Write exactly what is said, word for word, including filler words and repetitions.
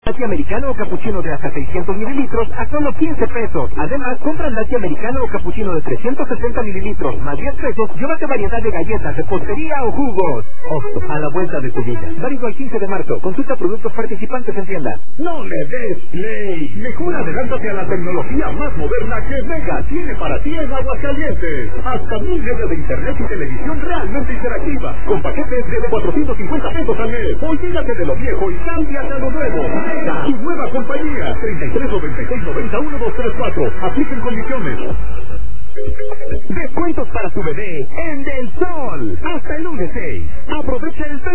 Latte americano o cappuccino de hasta seiscientos mililitros a solo quince pesos. Además, compra el latte americano o cappuccino de trescientos sesenta mililitros más diez pesos, llévate variedad de galletas, repostería o jugos. Oxxo, a la vuelta de tu vida. Válido al quince de marzo. Consulta productos participantes en tienda. No le des play. Mejor adelántate a la tecnología más moderna que Mega tiene para ti en Aguascalientes. Hasta mil redes de internet y televisión realmente interactiva, con paquetes de cuatrocientos cincuenta pesos al mes. Olvídate de lo viejo y cámbiate a lo nuevo. Mega, tu nueva compañía. treinta y tres noventa y seis noventa uno dos tres cuatro. Apliquen condiciones. Descuentos para tu bebé en Del Sol. Hasta el lunes seis. Aprovecha el